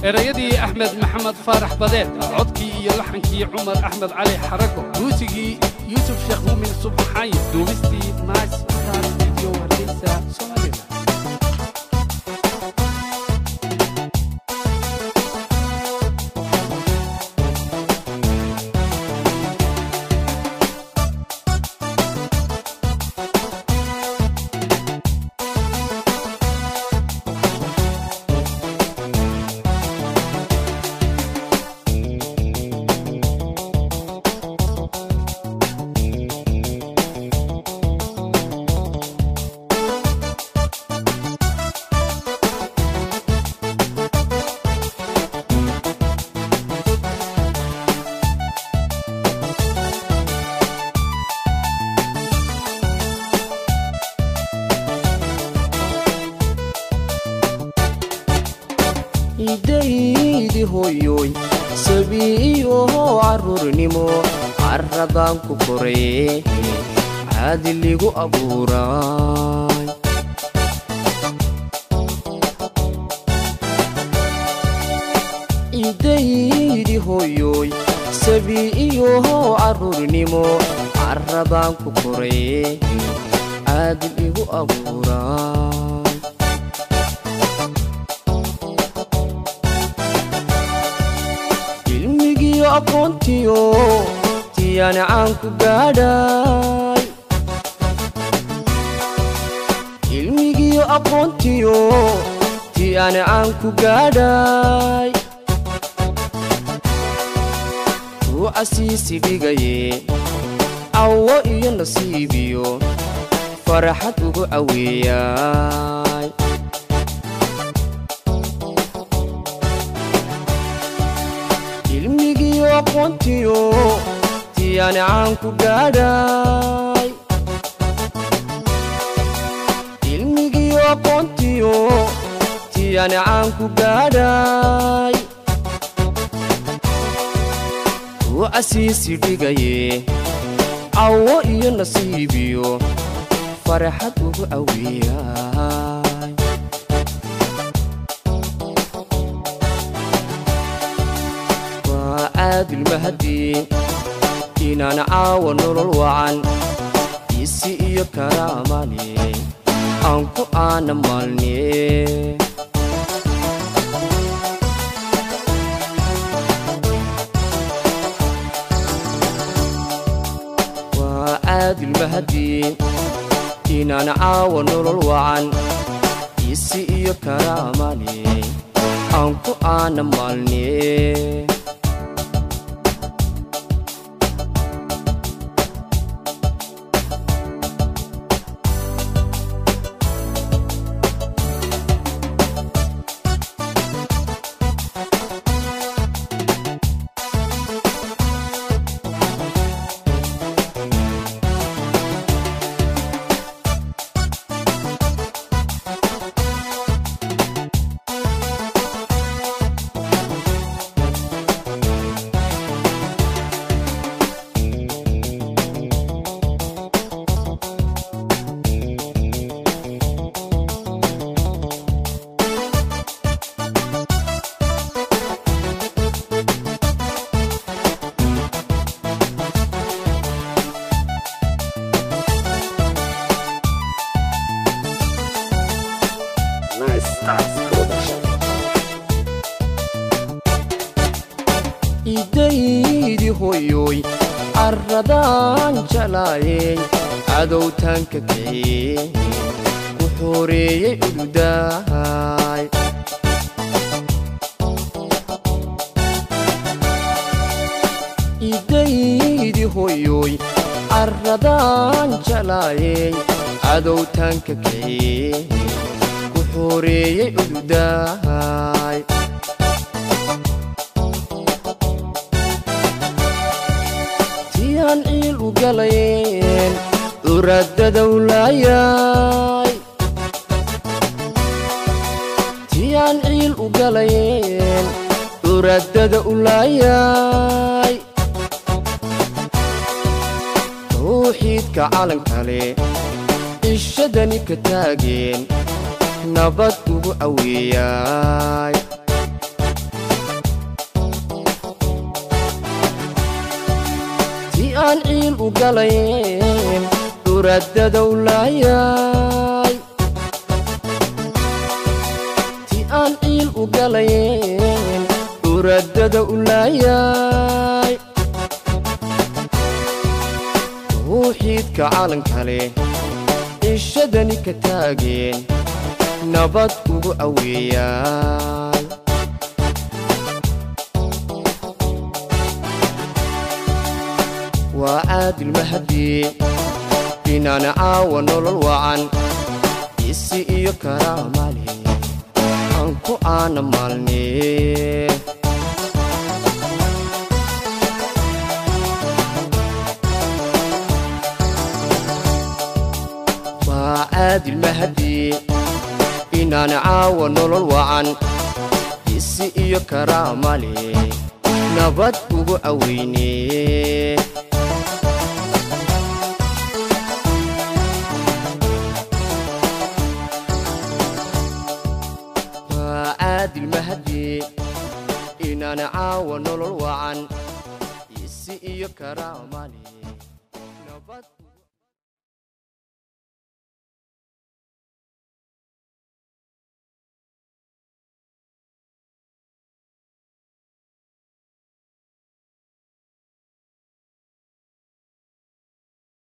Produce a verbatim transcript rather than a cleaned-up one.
erayadii Axmed Maxamed Faarax Badeed codkii iyo laxankii Cumar Axmed Cali Xarago muusigii Yusuf Sheekh Muumin Subxaan duubistii Nice Star Video Hargeysa Soomaaliya idaydi hooyoy sabiyo carruurnimo carradaan ku koray caadi ligu abuuray idaydi hooyoy sabiyo carruurnimo carradaan ku koray caadi ligu abuuray aqoontiyo tiyaan aan ku gaadhay ilmigiyo aqoontiyo tiyaan aan ku gaadhay uu asiisi dhigaye awo iyo nasiibiyo farxad ugu aweeyay aqoontiyo tiyaan aan ku gaadhay ilmigiyo aqoontiyo tiyaan aan ku gaadhay uu asiisi dhigaye awo iyo nasiibiyo farxad ugu aweeyay عادل مهدي إننا عاون الوعن يسي إيو كراماني أنكو أنا مالني وعادل مهدي إننا عاون الوعن يسي إيو كراماني أنكو أنا مالني idaydi hooyoy carradaan jalaayay cadowtaanka kiciye ku xoreeyey ududahay idaydi hooyoy carradaan jalaayay cadowtaanka kiciye ku xoreeyey ududahay tiyaan ciil u galayeen uradada ulaayay tiyaan ciil u galayeen uradada ulaayay tawxiidka calankale ishadani ka taageen nabad ugu aweeyay aan ciil u galayn curadada u laayay ti aan ciil u galayn curadada u laayay tawxiidka calanka leh ishadani ka taageen nabad ugu aweeyay وعاد المهدي فينا نعاون الوعن يسي إيو كرامالي أنكو أنا مالني وعاد المهدي فينا نعاون الوعن يسي إيو كرامالي نبات ugu aweyne عادل مهدي إن أنا عاون الوعن يسي إيو كرامالي